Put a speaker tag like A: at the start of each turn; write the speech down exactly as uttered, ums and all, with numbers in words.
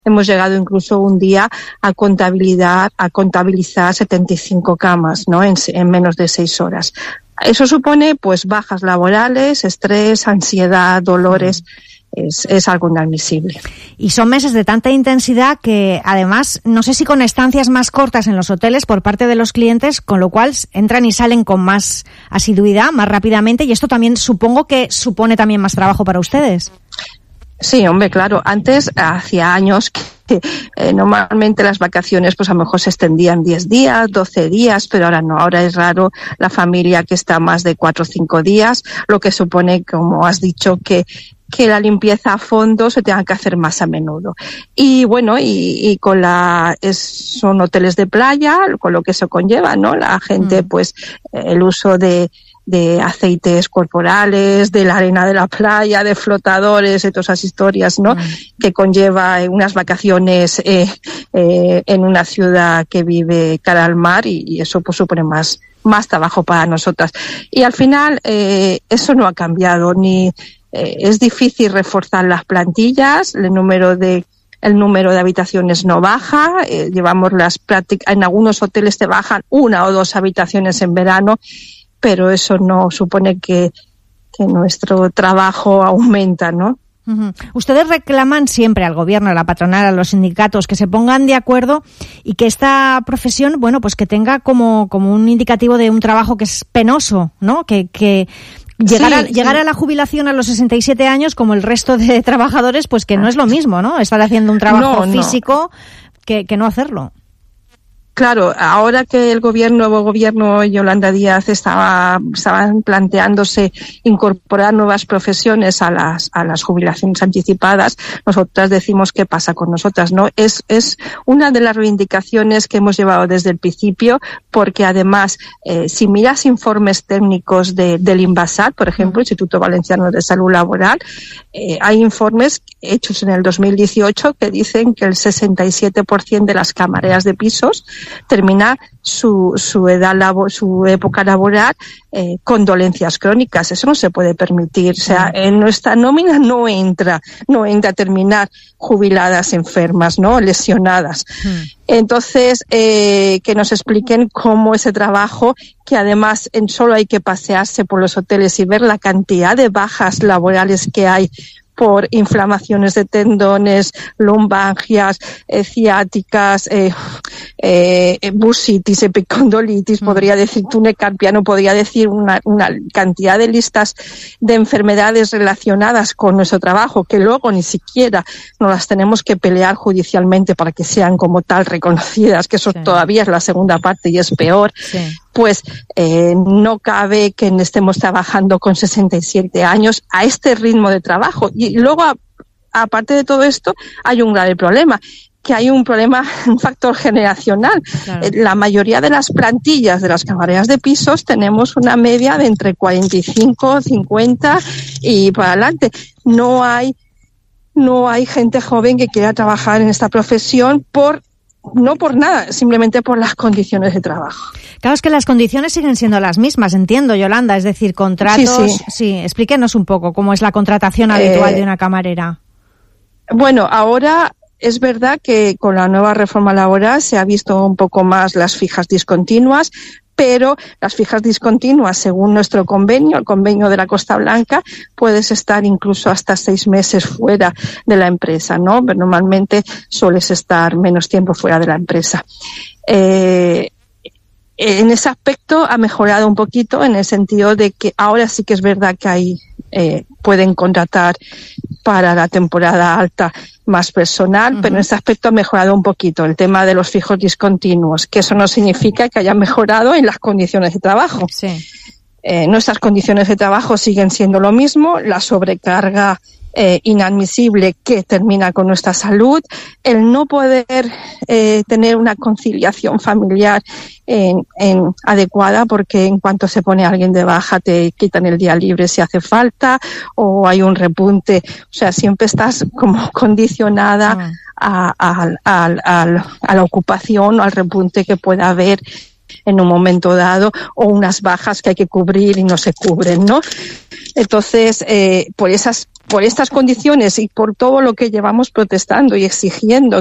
A: hemos llegado incluso un día a contabilizar, a contabilizar setenta y cinco camas, ¿no? En, en menos de seis horas. Eso supone, pues, bajas laborales, estrés, ansiedad, dolores. Es, es algo inadmisible.
B: Y son meses de tanta intensidad que, además, no sé si con estancias más cortas en los hoteles por parte de los clientes, con lo cual entran y salen con más asiduidad, más rápidamente, y esto también supongo que supone también más trabajo para ustedes.
A: Sí, hombre, claro. Antes, hacía años que eh, normalmente las vacaciones pues a lo mejor se extendían diez días, doce días, pero ahora no. Ahora es raro la familia que está más de cuatro o cinco días, lo que supone, como has dicho, que que la limpieza a fondo se tenga que hacer más a menudo. Y bueno, y, y con la, es, son hoteles de playa, con lo que eso conlleva, ¿no? La gente, mm. pues, el uso de, de aceites corporales, de la arena de la playa, de flotadores, de todas esas historias, ¿no? Mm. Que conlleva unas vacaciones, eh, eh, en una ciudad que vive cara al mar, y, y eso pues supone más, más trabajo para nosotras. Y al final, eh, eso no ha cambiado, ni, Eh, es difícil reforzar las plantillas, el número de el número de habitaciones no baja, eh, llevamos las prácticas, en algunos hoteles te bajan una o dos habitaciones en verano, pero eso no supone que, que nuestro trabajo aumenta, ¿no?
B: Uh-huh. Ustedes reclaman siempre al gobierno, a la patronal, a los sindicatos, que se pongan de acuerdo y que esta profesión, bueno, pues que tenga como, como un indicativo de un trabajo que es penoso, ¿no? Que, que Llegar, a, sí, llegar sí. a la jubilación a los sesenta y siete años, como el resto de trabajadores, pues que no es lo mismo, ¿no? Estar haciendo un trabajo no, físico no. Que, que no hacerlo.
A: Claro, ahora que el gobierno, nuevo gobierno Yolanda Díaz estaba, estaban planteándose incorporar nuevas profesiones a las, a las jubilaciones anticipadas, nosotras decimos qué pasa con nosotras, ¿no? Es, es una de las reivindicaciones que hemos llevado desde el principio, porque además, eh, si miras informes técnicos de, del INVASAT, por ejemplo, Instituto Valenciano de Salud Laboral, eh, hay informes hechos en el dos mil dieciocho que dicen que el sesenta y siete por ciento de las camareras de pisos termina su, su edad labo, su época laboral eh, con dolencias crónicas. Eso no se puede permitir. O sea, en nuestra nómina no entra, no entra a terminar jubiladas enfermas, ¿no? Lesionadas. Mm. Entonces, eh, que nos expliquen cómo ese trabajo, que además en solo hay que pasearse por los hoteles y ver la cantidad de bajas laborales que hay por inflamaciones de tendones, lumbalgias, eh, ciáticas, eh, eh, bursitis, epicondilitis, mm. podría decir túnel carpiano, podría decir una, una cantidad de listas de enfermedades relacionadas con nuestro trabajo que luego ni siquiera nos las tenemos que pelear judicialmente para que sean como tal reconocidas, que eso sí. todavía es la segunda parte y es peor. Sí. Pues eh, no cabe que estemos trabajando con sesenta y siete años a este ritmo de trabajo. Y luego, a, aparte de todo esto, hay un grave problema, que hay un problema, un factor generacional. Claro. Eh, la mayoría de las plantillas de las camareras de pisos tenemos una media de entre cuarenta y cinco, cincuenta y para adelante. No hay, no hay gente joven que quiera trabajar en esta profesión por no por nada, simplemente por las condiciones de trabajo.
B: Claro, es que las condiciones siguen siendo las mismas, entiendo, Yolanda, es decir, contratos... Sí, sí. sí explíquenos un poco cómo es la contratación habitual eh, de una camarera.
A: Bueno, ahora es verdad que con la nueva reforma laboral se ha visto un poco más las fijas discontinuas, pero las fijas discontinuas, según nuestro convenio, el convenio de la Costa Blanca, puedes estar incluso hasta seis meses fuera de la empresa, ¿no? Pero normalmente sueles estar menos tiempo fuera de la empresa. Eh, en ese aspecto ha mejorado un poquito, en el sentido de que ahora sí que es verdad que hay, eh, pueden contratar para la temporada alta más personal, uh-huh. pero en ese aspecto ha mejorado un poquito el tema de los fijos discontinuos, que eso no significa que haya mejorado en las condiciones de trabajo. Sí. Eh, nuestras condiciones de trabajo siguen siendo lo mismo, la sobrecarga eh, inadmisible que termina con nuestra salud, el no poder eh, tener una conciliación familiar en, en adecuada, porque en cuanto se pone alguien de baja te quitan el día libre si hace falta, o hay un repunte, o sea, siempre estás como condicionada uh-huh. a, a, a, a, a la ocupación o al repunte que pueda haber en un momento dado, o unas bajas que hay que cubrir y no se cubren, ¿no? Entonces, eh, por esas, por estas condiciones y por todo lo que llevamos protestando y exigiendo